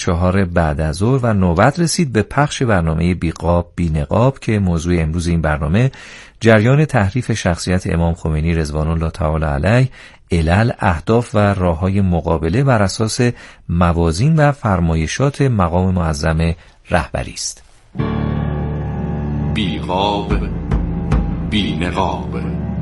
4 بعد از ظهر و نوبت رسید به پخش برنامه بیقاب بی نقاب که موضوع امروز این برنامه جریان تحریف شخصیت امام خمینی رضوان الله تعالی علیه، علل، اهداف و راه‌های مقابله بر اساس موازین و فرمایشات مقام معظم رهبری است. بیقاب بی نقاب.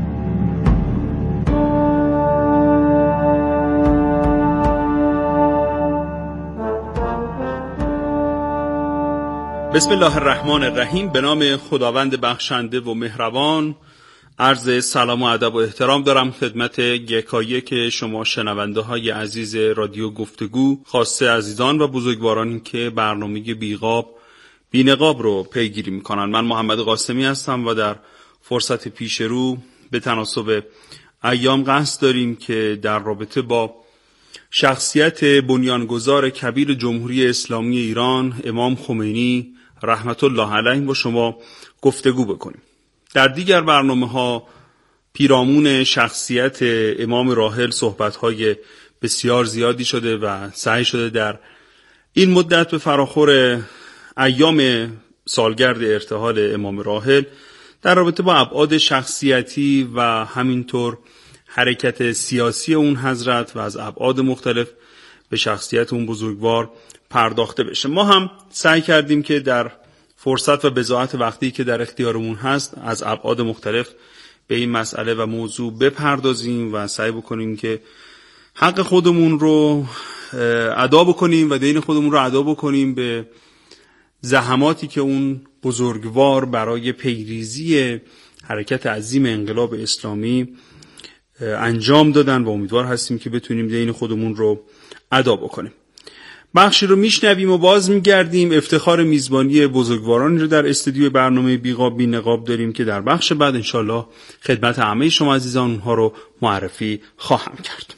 بسم الله الرحمن الرحیم. به نام خداوند بخشنده و مهربان. عرض سلام و ادب و احترام دارم خدمت یکایک شما شنونده های عزیز رادیو گفتگو، خاصه عزیزان و بزرگوارانی که برنامه بیقاب بی نقاب رو پیگیری میکنن. من محمد قاسمی هستم و در فرصت پیش رو به تناسب ایام قصد داریم که در رابطه با شخصیت بنیانگذار کبیر جمهوری اسلامی ایران امام خمینی رحمت الله علیه با شما گفتگو بکنیم. در دیگر برنامه‌ها پیرامون شخصیت امام راحل صحبت‌های بسیار زیادی شده و سعی شده در این مدت به فراخور ایام سالگرد ارتحال امام راحل در رابطه با ابعاد شخصیتی و همینطور حرکت سیاسی اون حضرت و از ابعاد مختلف به شخصیت اون بزرگوار پرداخته بشه. ما هم سعی کردیم که در فرصت و بضاعت وقتی که در اختیارمون هست از ابعاد مختلف به این مسئله و موضوع بپردازیم و سعی بکنیم که حق خودمون رو ادا بکنیم و دین خودمون رو ادا بکنیم به زحماتی که اون بزرگوار برای پیریزی حرکت عظیم انقلاب اسلامی انجام دادن و امیدوار هستیم که بتونیم دین خودمون رو ادا بکنیم. بخشی رو میشنویم و باز میگردیم. افتخار میزبانی بزرگوارانی رو در استودیو برنامه بیقاب بی نقاب داریم که در بخش بعد انشالله خدمت همه شما عزیزان اونها رو معرفی خواهم کرد.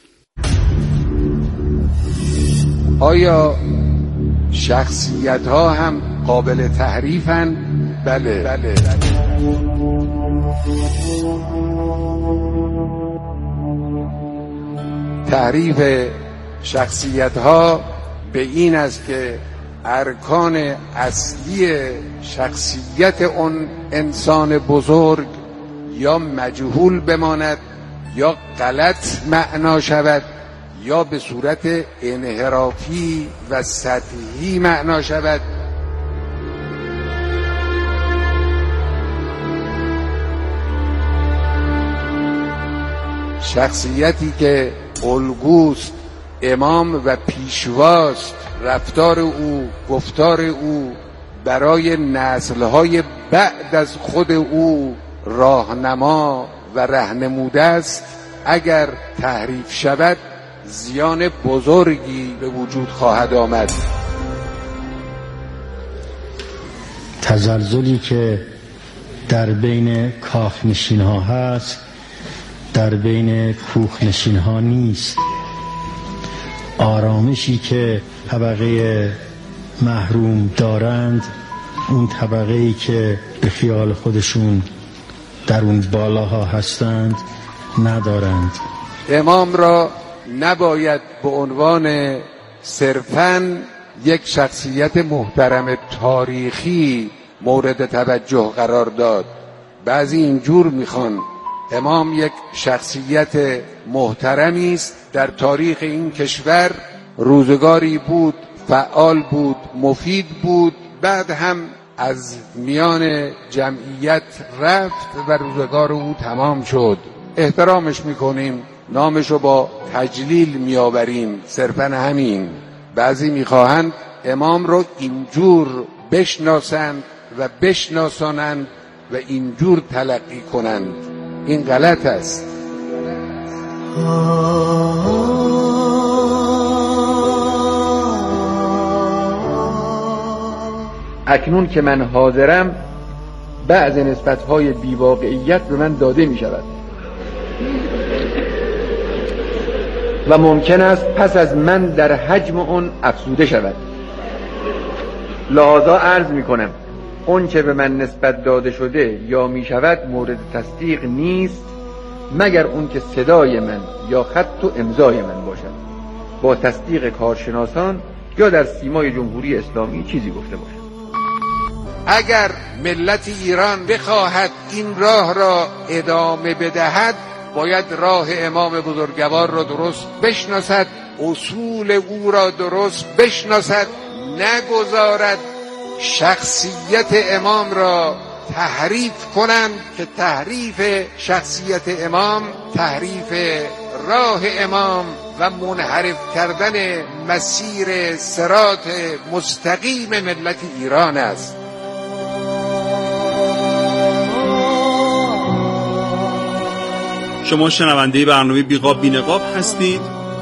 آیا شخصیت ها هم قابل تحریفن؟ بله. تحریف شخصیت ها به این است که ارکان اصلی شخصیت اون انسان بزرگ یا مجهول بماند یا غلط معنا شود یا به صورت انحرافی و سطحی معنا شود. شخصیتی که الگوست، امام و پیشواست، رفتار او، گفتار او برای نسل‌های بعد از خود او راهنما و رهنموده است، اگر تحریف شود زیان بزرگی به وجود خواهد آمد. تزلزلی که در بین کاخنشین ها هست در بین کوخنشین ها نیست. آرامشی که طبقه محروم دارند، اون طبقه‌ای که به خیال خودشون در اون بالاها هستند ندارند. امام را نباید به عنوان صرفاً یک شخصیت محترم تاریخی مورد توجه قرار داد. بعضی اینجور میخوان. امام یک شخصیت محترمی است در تاریخ این کشور. روزگاری بود، فعال بود، مفید بود، بعد هم از میان جمعیت رفت و روزگار او تمام شد. احترامش میکنیم، نامشو با تجلیل میآوریم، صرفاً همین. بعضی میخواهند امام رو اینجور بشناسند و بشناسانند و اینجور تلقی کنند. این غلط است. اکنون که من حاضرم بعض نسبت‌های بی‌واقعیت به من داده می‌شود و ممکن است پس از من در حجم اون افزوده شود. لذا عرض می‌کنم اون که به من نسبت داده شده یا می‌شود مورد تصدیق نیست مگر اون که صدای من یا خط و امضای من باشد. با تصدیق کارشناسان یا در سیمای جمهوری اسلامی چیزی گفته باشند. اگر ملت ایران بخواهد این راه را ادامه بدهد، باید راه امام بزرگوار را درست بشناسد، اصول او را درست بشناسد، نگذارد شخصیت امام را تحریف کنند که تحریف شخصیت امام تحریف راه امام و منحرف کردن مسیر صراط مستقیم ملت ایران است. شما شنونده برنامه بیقاب بینقاب هستید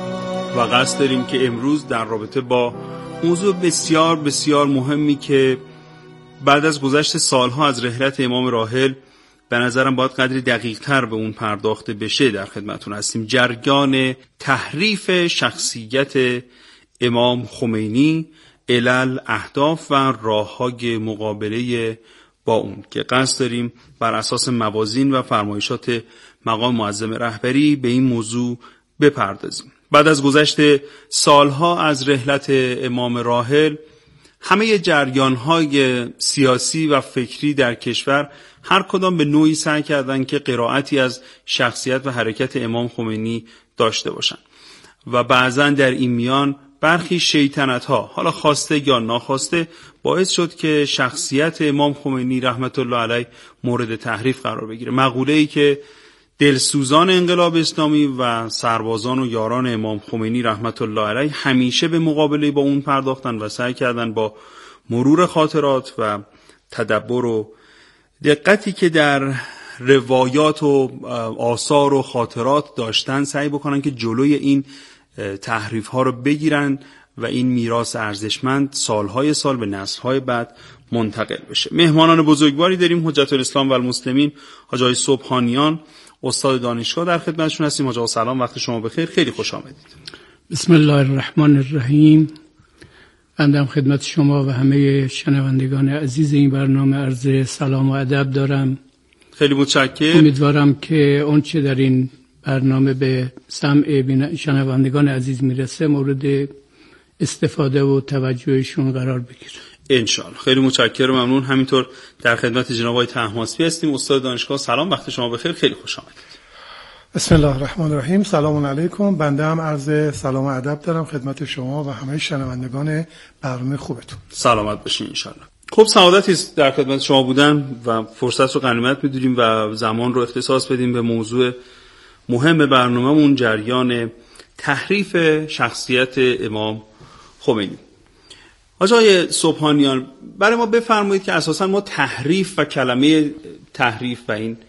و قصد داریم که امروز در رابطه با موضوع بسیار بسیار مهمی که بعد از گذشت سالها از رحلت امام راحل به نظرم باید قدری دقیق تر به اون پرداخته بشه در خدمتون هستیم. جریان تحریف شخصیت امام خمینی، علل، اهداف و راه‌های مقابله با اون که قصد داریم بر اساس موازین و فرمایشات مقام معظم رهبری به این موضوع بپردازیم. بعد از گذشت سالها از رحلت امام راحل، همه جریان‌های سیاسی و فکری در کشور هر کدام به نوعی سعی کردند که قرائتی از شخصیت و حرکت امام خمینی داشته باشند و بعضا در این میان برخی شیطنت‌ها، حالا خواسته یا ناخواسته، باعث شد که شخصیت امام خمینی رحمت الله علیه مورد تحریف قرار بگیره. مقوله‌ای که دلسوزان انقلاب اسلامی و سربازان و یاران امام خمینی رحمت الله علیه همیشه به مقابله با اون پرداختن و سعی کردن با مرور خاطرات و تدبر و دقتی که در روایات و آثار و خاطرات داشتن سعی بکنن که جلوی این تحریف ها رو بگیرن و این میراث ارزشمند سالهای سال به نسل‌های بعد منتقل بشه. مهمانان بزرگواری داریم. حجت الاسلام و المسلمین حاج آقای سبحانیان، استاد دانشگاه، در خدمتشون هستیم. حاج آقا سلام، وقت شما بخیر، خیلی خوش آمدید. بسم الله الرحمن الرحیم. بنده خدمت شما و همه شنوندگان عزیز این برنامه عرض سلام و ادب دارم. خیلی متشکرم. امیدوارم که آنچه در این برنامه به سمع شنوندگان عزیز میرسه مورد استفاده و توجهشون قرار بگیره انشالله. خیلی متشکرم، ممنون. همینطور در خدمت جناب آقای طهماسبی هستیم، استاد دانشگاه. سلام، وقت شما بخیر، خیلی خوش آمدید. بسم الله الرحمن الرحیم. سلام علیکم. بنده هم عرض سلام و ادب دارم خدمت شما و همه شنوندگان برنامه خوبتون. سلامت باشین انشالله. خب، سعادتی است در خدمت شما بودن و فرصت رو غنیمت می‌دونیم و زمان رو اختصاص بدیم به موضوع مهم برنامه‌مون، جریان تحریف شخصیت امام خمینی. آقای سبحانیان، برای ما بفرمایید که اساساً ما تحریف و کلمه تحریف و این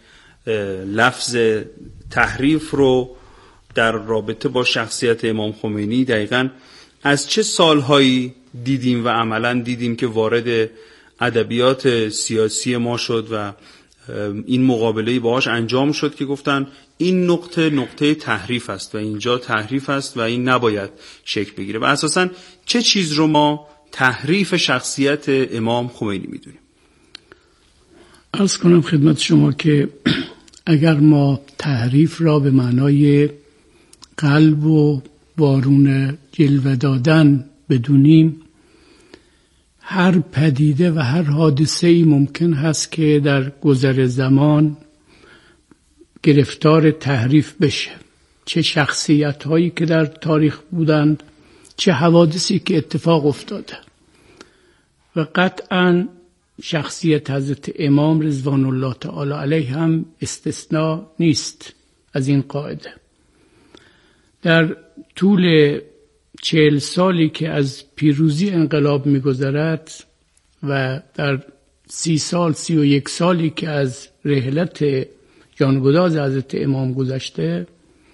لفظ تحریف رو در رابطه با شخصیت امام خمینی دقیقاً از چه سالهایی دیدیم و عملاً دیدیم که وارد ادبیات سیاسی ما شد و این مقابله‌ای باهاش انجام شد که گفتن این نقطه تحریف است و اینجا تحریف است و این نباید شکل بگیره، و اساساً چه چیز رو ما تحریف شخصیت امام خمینی میدونیم؟ عرض کنم خدمت شما که اگر ما تحریف را به معنای قلب و وارون جلوه دادن بدونیم، هر پدیده و هر حادثه‌ای ممکن هست که در گذر زمان گرفتار تحریف بشه، چه شخصیت‌هایی که در تاریخ بودند، چه حوادثی که اتفاق افتاده، و قطعاً شخصیت حضرت امام رضوان الله تعالی علیه هم استثناء نیست از این قاعده. در طول 40 سالی که از پیروزی انقلاب می‌گذرد و در 31 سالی که از رحلت جانگداز حضرت امام گذشته،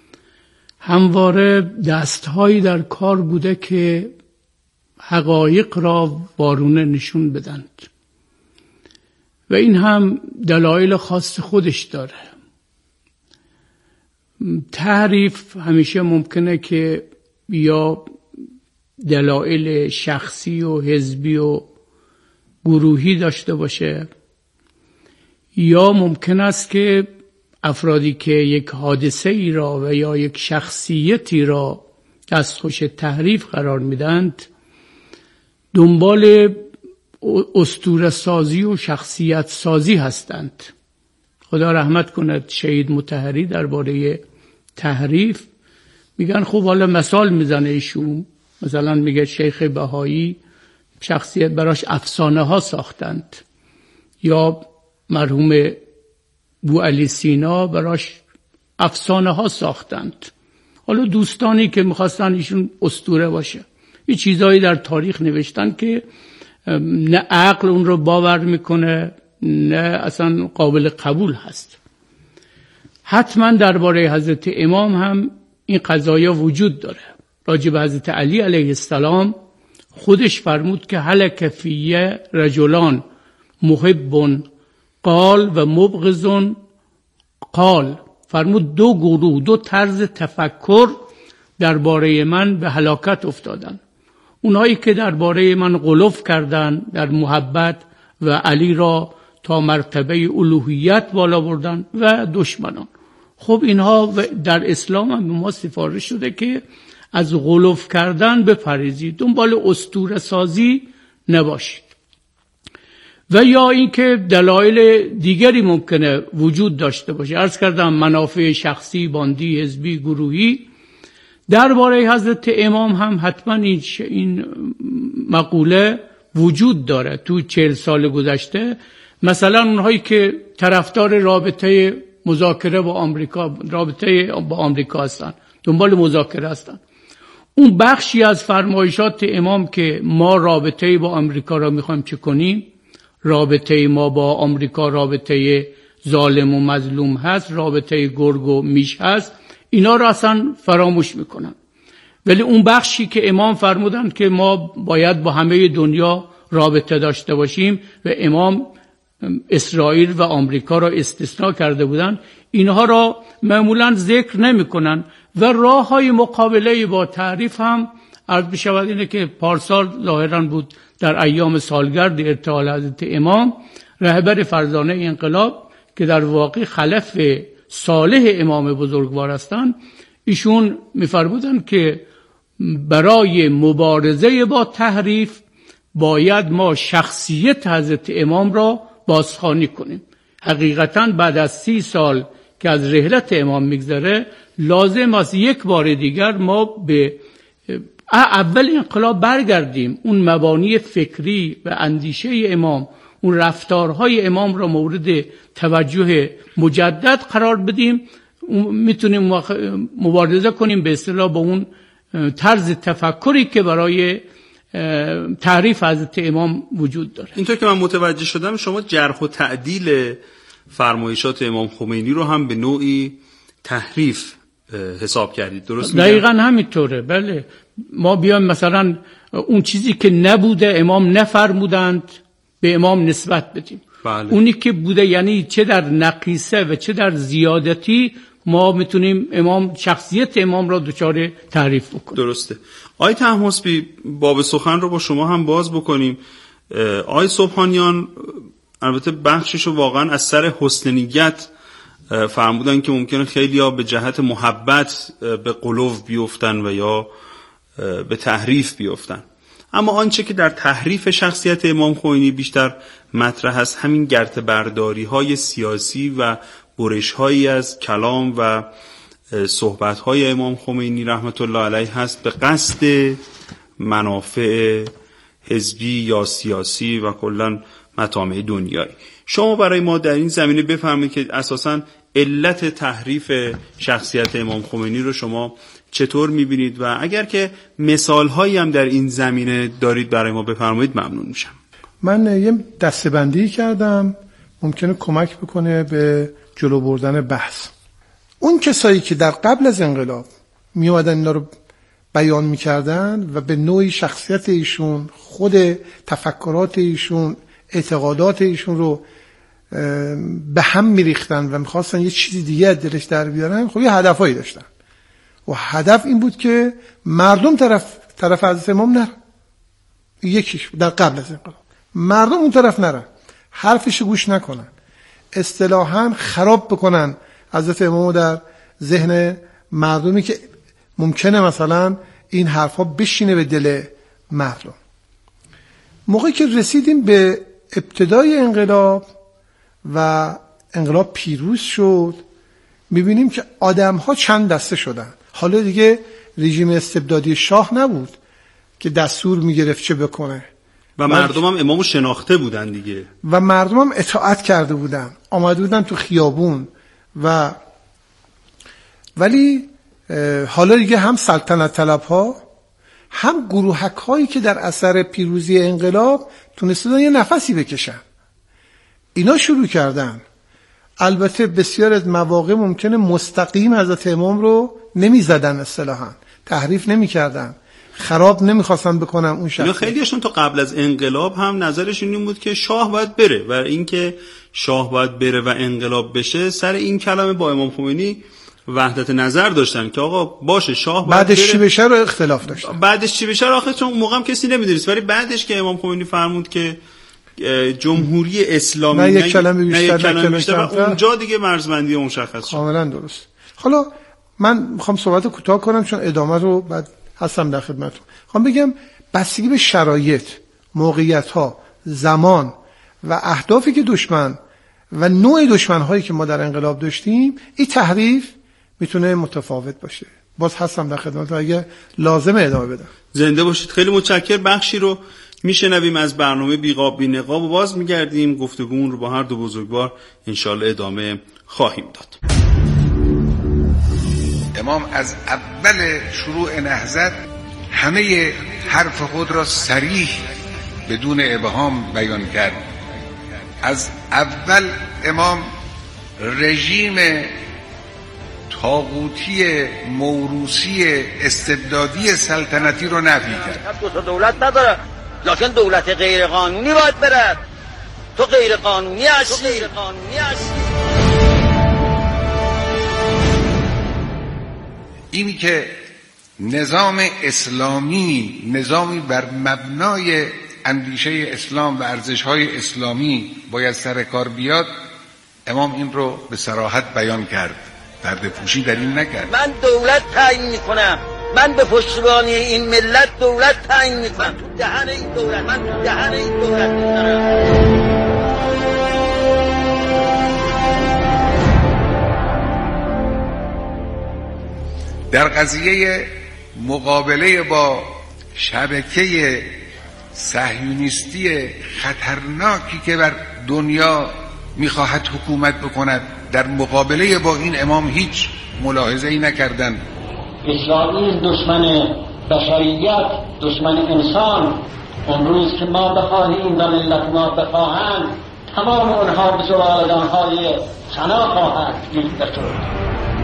همواره دستهایی در کار بوده که حقایق را وارونه نشون بدند و این هم دلایل خاص خودش داره. تعریف همیشه ممکنه که یا دلایل شخصی و حزبی و گروهی داشته باشه، یا ممکن است که افرادی که یک حادثه ای را و یا یک شخصیتی را دستخوش تحریف قرار میدند دنبال اسطوره سازی و شخصیت سازی هستند. خدا رحمت کند شهید مطهری درباره تحریف میگن خب حالا مثال میزنه ایشون، مثلا میگه شیخ بهایی شخصیت براش افسانه ها ساختند، یا مرحوم بو علی سینا براش افسانه ها ساختند. حالا دوستانی که میخواستن ایشون اسطوره باشه، یه چیزایی در تاریخ نوشتن که نه عقل اون رو باور میکنه نه اصلا قابل قبول هست. حتما درباره حضرت امام هم این قضایا وجود داره. راجب حضرت علی علیه السلام خودش فرمود که هلک فیه رجلان محب قال و مبغض قال. فرمود دو گروه، دو طرز تفکر درباره من به هلاکت افتادن. اونایی که درباره من غلوف کردن در محبت و علی را تا مرتبه الوهیت بالا بردن، و دشمنان. خب اینها در اسلام هم به ما سفارش شده که از غلوف کردن بپرهیزید، دنبال اسطوره سازی نباشید. و یا اینکه دلایل دیگری ممکنه وجود داشته باشه. عرض کردم منافع شخصی، باندی، حزبی، گروهی. درباره حضرت امام هم حتما این مقوله وجود داره. تو 40 سال گذشته مثلا اونهایی که طرفدار رابطه مذاکره با آمریکا هستن، دنبال مذاکره هستن، اون بخشی از فرمایشات امام که ما رابطه با آمریکا را میخوایم چه کنیم، رابطه ما با آمریکا رابطه ظالم و مظلوم هست، رابطه گرگ و میش هست، اینا را اصلا فراموش میکنن. ولی اون بخشی که امام فرمودن که ما باید با همه دنیا رابطه داشته باشیم و امام اسرائیل و آمریکا را استثناء کرده بودن، اینها را معمولا ذکر نمیکنن. و راه های مقابله با تعریف هم عرض بشود اینه که پارسال ظاهرا بود در ایام سالگرد ارتحال حضرت امام، رهبر فرزانه انقلاب که در واقع خلف صالح امام بزرگوار هستند، ایشون می‌فرمودند که برای مبارزه با تحریف باید ما شخصیت حضرت امام را بازخوانی کنیم. حقیقتاً بعد از 30 سال که از رحلت امام میگذره، لازم است یک بار دیگر ما به اول انقلاب برگردیم، اون مبانی فکری و اندیشه امام، اون رفتارهای امام را مورد توجه مجدد قرار بدیم. میتونیم مبارزه کنیم به اصطلاح با اون طرز تفکری که برای تعریف حضرت امام وجود داره. اینطور که من متوجه شدم شما جرح و تعدیل فرمایشات امام خمینی رو هم به نوعی تحریف حساب کردید، درست میگم؟ دقیقاً همینطوره. بله، ما بیایم مثلا اون چیزی که نبوده، امام نفرمودند، به امام نسبت بدیم. بله. اونی که بوده، یعنی چه در نقیصه و چه در زیادتی، ما میتونیم شخصیت امام را دچار تعریف بکنیم. درسته. آقای طهماسبی، باب سخن رو با شما هم باز بکنیم. آقای سبحانیان البته بخششو واقعا از سر حسن نیت فرمودن که ممکنه خیلی‌ها به جهت محبت به غلو بیفتن و یا به تحریف بیفتن، اما آنچه که در تحریف شخصیت امام خمینی بیشتر مطرح است همین گرت برداری‌های سیاسی و برش‌هایی از کلام و صحبت‌های امام خمینی رحمت الله علیه هست به قصد منافع حزبی یا سیاسی و کلاً مطامع دنیایی. شما برای ما در این زمینه بفرمایید که اساساً علت تحریف شخصیت امام خمینی رو شما چطور می‌بینید و اگر که مثال‌هایی هم در این زمینه دارید برای ما بفرمایید ممنون میشم. من یه دسته‌بندی کردم ممکنه کمک بکنه به جلو بردن بحث. اون کسایی که در قبل از انقلاب می اومدن اینا رو بیان می‌کردن و به نوعی شخصیت ایشون، خود تفکرات ایشون، اعتقادات ایشون رو به هم می‌ریختن و می‌خواستن یه چیزی دیگه از دلش در بیارن، خب یه هدفایی داشتن و هدف این بود که مردم طرف حضرت امام نرن. یکیش در قبل از انقلاب مردم اون طرف نرن، حرفش گوش نکنن، اصطلاحاً خراب بکنن حضرت امامو در ذهن مردمی که ممکنه مثلا این حرفا بشینه به دل مردم. موقعی که رسیدیم به ابتدای انقلاب و انقلاب پیروز شد، میبینیم که آدم‌ها چند دسته شدن. حالا دیگه رژیم استبدادی شاه نبود که دستور میگرفت چه بکنه و مردم هم امامو شناخته بودن دیگه و مردم هم اطاعت کرده بودن، آمده بودن تو خیابون ولی حالا دیگه هم سلطنت طلب‌ها هم گروهک هایی که در اثر پیروزی انقلاب تونستن یه نفسی بکشن، اینا شروع کردن. البته بسیار از مواقع ممکنه مستقیم حضرت امام رو نمیزدن، اصطلاحاً تحریف نمیکردن، خراب نمیخواستن بکنن اون شخص. خیلیشون تا قبل از انقلاب هم نظرشون این بود که شاه باید بره و اینکه شاه باید بره و انقلاب بشه، سر این کلمه با امام خمینی وحدت نظر داشتن که آقا باشه شاه باید بعدش بره. چی بشه رو اختلاف داشتن. بعدش چی بشه آخه چون اون موقع هم کسی نمیدونست، ولی بعدش که امام خمینی فرمود که جمهوری اسلامی نه یک کلمه بیشتر و اونجا دیگه مرزبندی مشخص شد. کاملا درست. حالا من میخوام صحبت رو کوتاه کنم چون ادامه رو بعد هستم در خدمتتون. میخوام بگم بستگی به شرایط، موقعیت‌ها، زمان و اهدافی که دشمن و نوع دشمن‌هایی که ما در انقلاب داشتیم، این تحریف میتونه متفاوت باشه. باز هستم در خدمتتون اگه لازم ادامه بدم. زنده باشید. خیلی متشکرم. بخشی رو میشنویم از برنامه بیقاب بی نقاب و باز میگردیم گفتگومون رو با هر دو بزرگوار انشالله ادامه خواهیم داد. امام از اول شروع نهضت همه حرف خود را صریح بدون ابهام بیان کرد. از اول امام رژیم طاغوتی موروثی استبدادی سلطنتی رو نفی کرد. دو تا دولت نداره، لکن دولت غیر قانونی باید بره. تو غیر قانونی هستی. اینی که نظام اسلامی نظامی بر مبنای اندیشه اسلام و ارزش‌های اسلامی باید سر کار بیاد، امام این رو به صراحت بیان کرد، پرده پوشی در این نکرد. من دولت تعیین میکنم، من به پشتیبانی این ملت دولت تعیین میکنم، من تو دهن این دولت میذارم. در قضیه مقابله با شبکه صهیونیستی خطرناکی که بر دنیا میخواهد حکومت بکند، در مقابله با این امام هیچ ملاحظه‌ای نکردند. اسرائیل دشمن بشریت، دشمن انسان. امروز که ما بخواهیم و ملت ما بخواهند، تمام اونها به زبالدانهای فنا خواهد ریخته شد.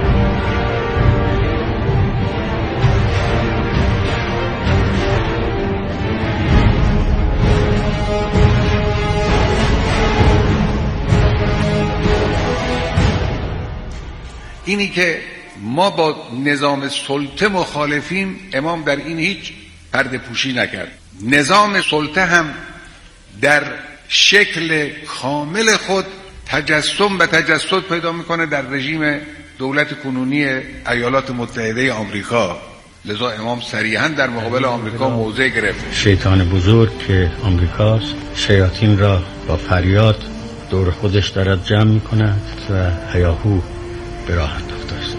اینی که ما با نظام سلطه مخالفیم، امام در این هیچ پرده پوشی نکرد. نظام سلطه هم در شکل کامل خود تجسم و تجسد پیدا میکنه در رژیم دولت کنونی ایالات متحده آمریکا. لذا امام صریحاً در مقابل آمریکا موضع گرفت. شیطان بزرگ که آمریکاست شیاطین را با فریاد دور خودش دارد جمع میکند و هیاهو به راه انداخته است.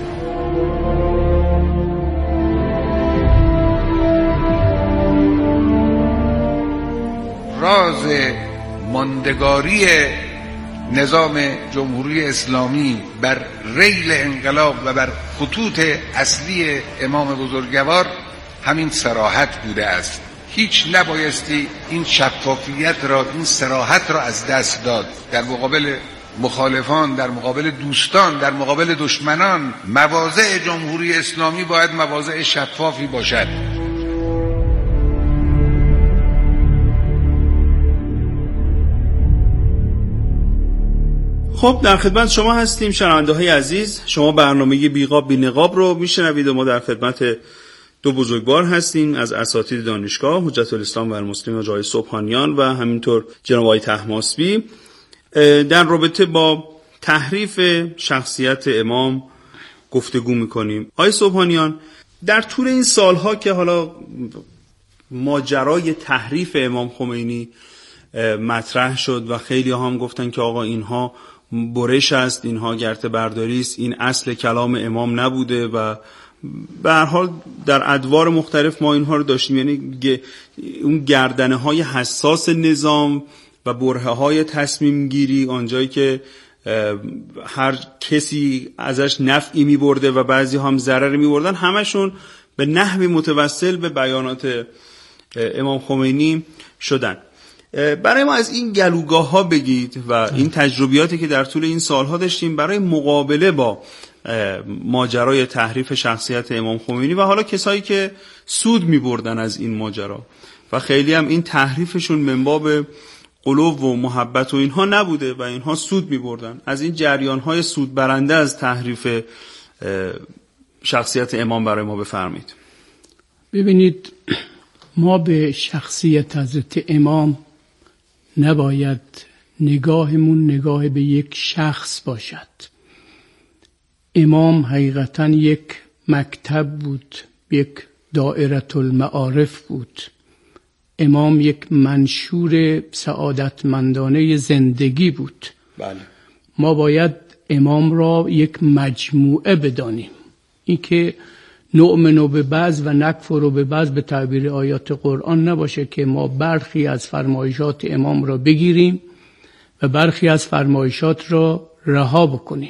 راز ماندگاری نظام جمهوری اسلامی بر ریل انقلاب و بر خطوط اصلی امام بزرگوار همین صراحت بوده است. هیچ نبایستی این شفافیت را، این صراحت را از دست داد. در مقابل مخالفان، در مقابل دوستان، در مقابل دشمنان، مواضع جمهوری اسلامی باید مواضع شفافی باشد. خب در خدمت شما هستیم شنونده‌های عزیز. شما برنامه بیقاب بی نقاب رو میشنوید و ما در خدمت دو بزرگوار هستیم از اساتید دانشگاه، حجت الاسلام و المسلمین آقای سبحانیان و همینطور جناب آقای طهماسبی، در رابطه با تحریف شخصیت امام گفتگو میکنیم. آقای سبحانیان، در طول این سالها که حالا ماجرای تحریف امام خمینی مطرح شد و خیلی هم گفتن که آقا اینها برش است، اینها گرته برداری است، این اصل کلام امام نبوده و به هر حال در ادوار مختلف ما اینها رو داشتیم. یعنی اون گردنه های حساس نظام و برهه های تصمیم گیری، آنجایی که هر کسی ازش نفعی می برده و بعضی هم ضرری می بردن، همشون به نحوی متوسل به بیانات امام خمینی شدن. برای ما از این گلوگاه ها بگید و این تجربیاتی که در طول این سالها داشتیم برای مقابله با ماجرای تحریف شخصیت امام خمینی و حالا کسایی که سود می بردن از این ماجرا و خیلی هم این تحریفشون من باب قلوب و محبت و اینها نبوده و اینها سود می بردن، از این جریان های سود برنده از تحریف شخصیت امام برای ما بفرمایید. ببینید، ما به شخصیت حضرت امام نباید نگاهمون نگاه به یک شخص باشد. امام حقیقتاً یک مکتب بود، یک دائره المعارف بود. امام یک منشور سعادتمندانه زندگی بود. بله. ما باید امام را یک مجموعه بدانیم. این که نؤمن به بعض و نکفر به بعض به تعبیر آیات قرآن نباشه که ما برخی از فرمایشات امام را بگیریم و برخی از فرمایشات را رها بکنیم.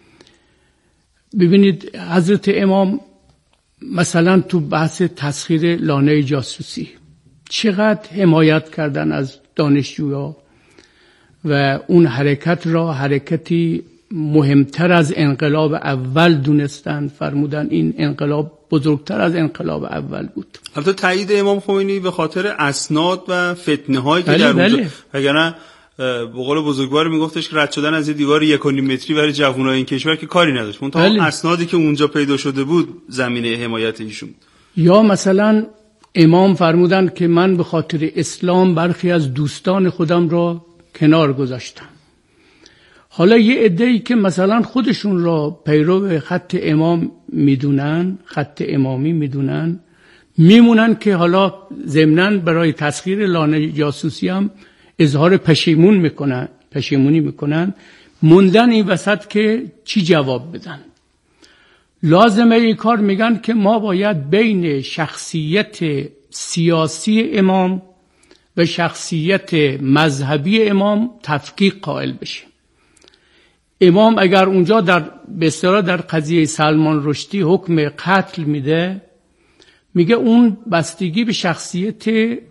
ببینید، حضرت امام مثلا تو بحث تسخیر لانه جاسوسی چقدر حمایت کردن از دانشجوها و اون حرکت را حرکتی مهمتر از انقلاب اول دونستن. فرمودن این انقلاب بزرگتر از انقلاب اول بود. البته تایید امام خمینی به خاطر اسناد و فتنه هایی که در اونجا، وگرنه به قول بزرگوار میگفتش که رد شدن از یه دیوار 1.5 متری برای جوانای این کشور که کاری نداشت. منتها اسنادی که اونجا پیدا شده بود زمینه حمایت ایشون. یا مثلا امام فرمودن که من به خاطر اسلام برخی از دوستان خودم را کنار گذاشتم. حالا یه عده‌ای که مثلا خودشون را پیرو خط امام میدونن، خط امامی میدونن، میمونن که حالا ضمناً برای تسخیر لانه جاسوسی هم اظهار پشیمونی میکنن، موندن این وسط که چی جواب بدن. لازمه این کار میگن که ما باید بین شخصیت سیاسی امام و شخصیت مذهبی امام تفکیک قائل بشیم. امام اگر اونجا به اصطلاح در قضیه سلمان رشدی حکم قتل میده، میگه اون بستگی به شخصیت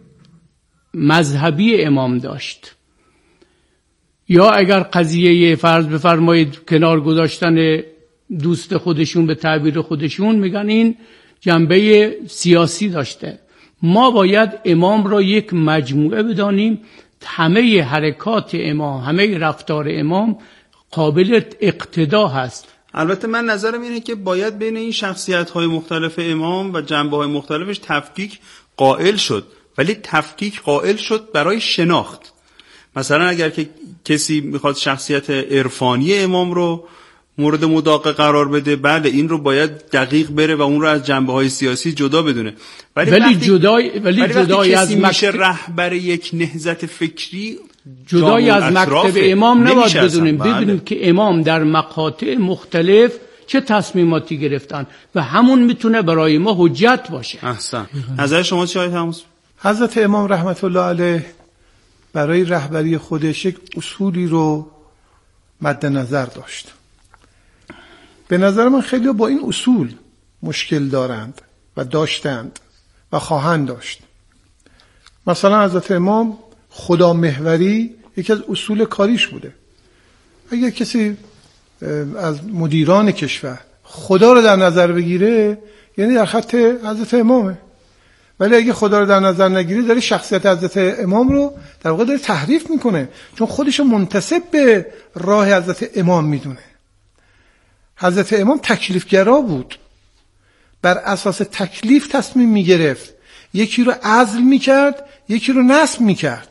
مذهبی امام داشت. یا اگر قضیه فرض بفرمایید کنار گذاشتن دوست خودشون به تعبیر خودشون، میگن این جنبه سیاسی داشته. ما باید امام را یک مجموعه بدانیم. همه حرکات امام، همه رفتار امام قابل اقتدا هست. البته من نظرم اینه که باید بین این شخصیت‌های مختلف امام و جنبه‌های مختلفش تفکیک قائل شد، ولی تفکیک قائل شد برای شناخت. مثلا اگر که کسی میخواد شخصیت عرفانی امام رو مورد مداقه قرار بده، بله این رو باید دقیق بره و اون رو از جنبه‌های سیاسی جدا بدونه. ولی جدای از میشه رهبر یک نهضت فکری، جدای از مکتب امام نباید بدونیم. ببینیم که امام در مقاطع مختلف چه تصمیماتی گرفتن و همون میتونه برای ما حجت باشه. احسن. نظر شما چیه آقای تماس؟ حضرت امام رحمت الله علیه برای رهبری خودش یک اصولی رو مد نظر داشت. به نظر من خیلی با این اصول مشکل دارند و داشتند و خواهند داشت. مثلا حضرت امام خدا محوری یکی از اصول کاریش بوده. اگر کسی از مدیران کشور خدا رو در نظر بگیره، یعنی در خط حضرت امامه. ولی اگه خدا رو در نظر نگیره، داره شخصیت حضرت امام رو در واقع داره تحریف میکنه، چون خودش رو منتسب به راه حضرت امام میدونه. حضرت امام تکلیفگرا بود، بر اساس تکلیف تصمیم میگرفت، یکی رو عزل میکرد، یکی رو نصب میکرد.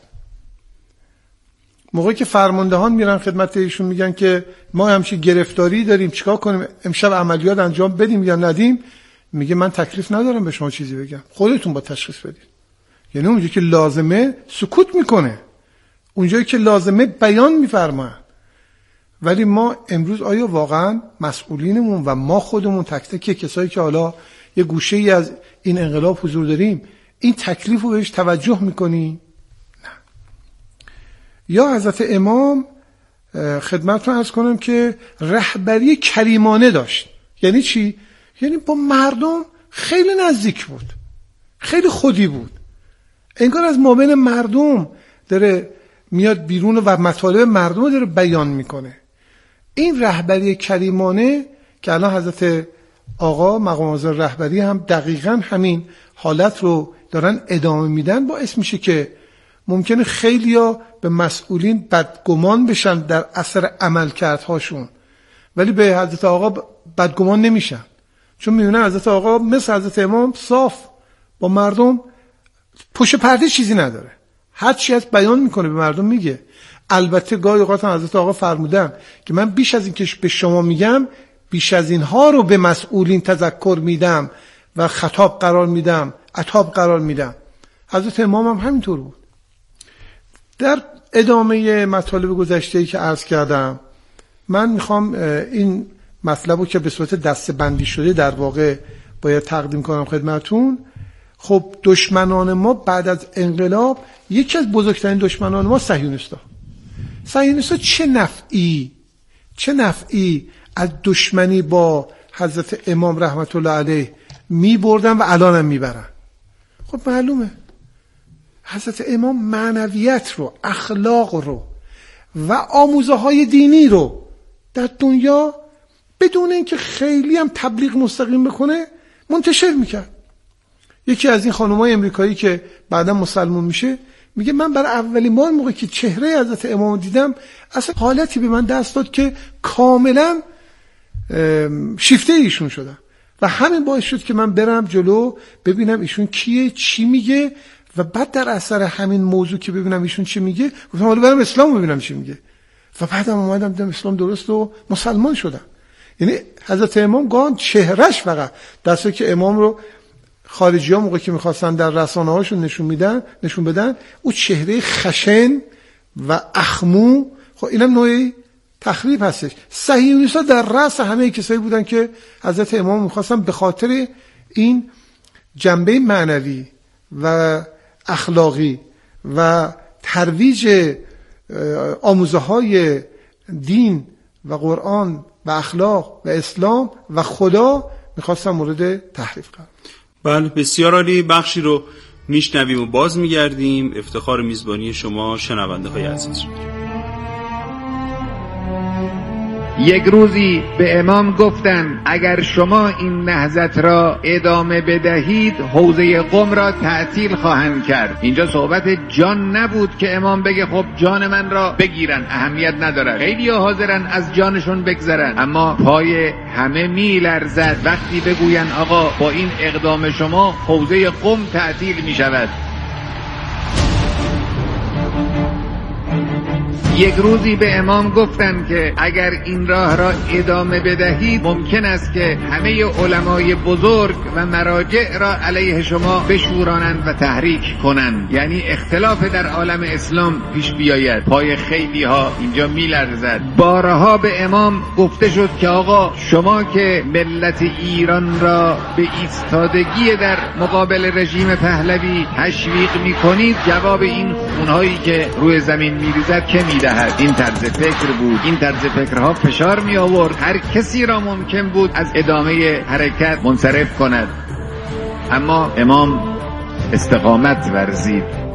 موقعی که فرماندهان میرن خدمت ایشون میگن که ما همچین گرفتاری داریم، چیکار کنیم، امشب عملیات انجام بدیم یا ندیم، میگه من تکلیف ندارم به شما چیزی بگم، خودتون با تشخیص بدید. یعنی اونجایی که لازمه سکوت میکنه، اونجایی که لازمه بیان میفرماید. ولی ما امروز آیا واقعا مسئولینمون و ما خودمون تک تک کسایی که حالا یه گوشه ای از این انقلاب حضور داریم این تکلیف رو بهش توجه میکنیم؟ نه. یا حضرت امام خدمتتون عرض کنم که رهبری کریمانه داشت. یعنی چی؟ یعنی با مردم خیلی نزدیک بود، خیلی خودی بود، انگار از مابین مردم داره میاد بیرون و مطالب مردم رو داره بیان میکنه. این رهبری کریمانه که الان حضرت آقا مقام معظم رهبری هم دقیقاً همین حالت رو دارن ادامه میدن، باعث میشه که ممکنه خیلیا به مسئولین بدگمان بشن در اثر عملکردهاشون، ولی به حضرت آقا بدگمان نمیشن، چون میبینن حضرت آقا مثل حضرت امام صاف با مردم پشت پرده چیزی نداره، هر چی از بیان میکنه به مردم میگه. البته گاهی اوقات حضرت آقا فرمودن که من بیش از این که به شما میگم بیش از اینها رو به مسئولین تذکر میدم و خطاب قرار میدم، عتاب قرار میدم. حضرت امام هم همینطور بود. در ادامه مطالب گذشته‌ای که عرض کردم من میخوام این مطلب رو که به صورت دسته‌بندی شده در واقع باید تقدیم کنم خدمتون. خب دشمنان ما بعد از انقلاب، یکی از بزرگترین دشمنان ما صهیونیست‌ها چه نفعی از دشمنی با حضرت امام رحمت الله علیه می بردن و الان هم می برن. خب معلومه حضرت امام معنویت رو، اخلاق رو و آموزه های دینی رو در دنیا بدون اینکه خیلی هم تبلیغ مستقیم بکنه منتشر میکرد. یکی از این خانم‌های امریکایی که بعدا مسلمان میشه میگه من برای اولین بار موقعی که چهره حضرت امام دیدم اصلا حالتی به من دست داد که کاملا شیفته ایشون شدم و همین باعث شد که من برم جلو ببینم ایشون کیه، چی میگه و بعد در اثر همین موضوع که ببینم ایشون چی میگه گفتم حالا برم اسلام ببینم چی میگه و بعدم اومدم دیدم اسلام درست و مسلمان شدم. یعنی حضرت امام گان چهرش فقط درسته که امام رو خارجی‌ها موقعی که می‌خواستن در رسانه‌هاشون نشون بدن او چهره خشن و اخمو، خب اینم نوعی تخریب هستش. صهیونیست‌ها در رأس همه کسایی بودن که حضرت امام می‌خواستن به خاطر این جنبه معنوی و اخلاقی و ترویج آموزه‌های دین و قرآن و اخلاق و اسلام و خدا می‌خواستن مورد تحریف قرار. بله بسیار عالی. بخشی رو میشنویم و باز میگردیم. افتخار میزبانی شما شنونده های عزیز. یک روزی به امام گفتن اگر شما این نهضت را ادامه بدهید حوزه قم را تعطیل خواهند کرد. اینجا صحبت جان نبود که امام بگه خب جان من را بگیرن، اهمیت نداره، خیلی حاضرن از جانشون بگذرن، اما پای همه میلرزد وقتی بگوین آقا با این اقدام شما حوزه قم تعطیل میشود. یک روزی به امام گفتن که اگر این راه را ادامه بدهید ممکن است که همه علمای بزرگ و مراجع را علیه شما بشورانند و تحریک کنند، یعنی اختلاف در عالم اسلام پیش بیاید. پای خیلی ها اینجا میلرزد. بارها به امام گفته شد که آقا شما که ملت ایران را به ایستادگی در مقابل رژیم پهلوی تشویق میکنید، جواب این خونهایی که روی زمین میریزد که میده. این طرز فکر بود. این طرز فکرها فشار می آورد هر کسی را ممکن بود از ادامه حرکت منصرف کند، اما امام استقامت ورزید.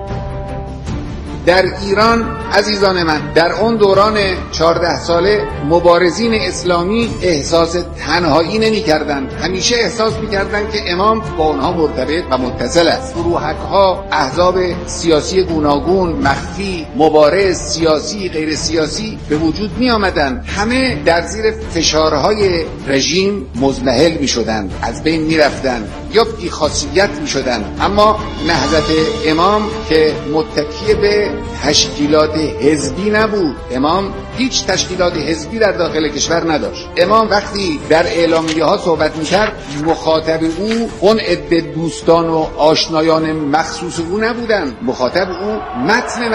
در ایران عزیزان من در اون دوران 14 ساله مبارزین اسلامی احساس تنهایی نمی کردند. همیشه احساس می کردند که امام با اونها مرتبط و متصل است. گروهک ها، احزاب سیاسی گوناگون، مخفی، مبارز، سیاسی، غیر سیاسی به وجود می آمدند. همه در زیر فشارهای رژیم مضمحل می شدند، از بین می رفتند یا بی‌خاصیت می شدند. اما نهضت امام که متکی به تشکیلات حزبی نبود. امام هیچ تشکیلات حزبی در داخل کشور نداشت. امام وقتی در اعلامیه ها صحبت میکرد مخاطب او اون عده دوستان و آشنایان مخصوص او نبودن، مخاطب او متن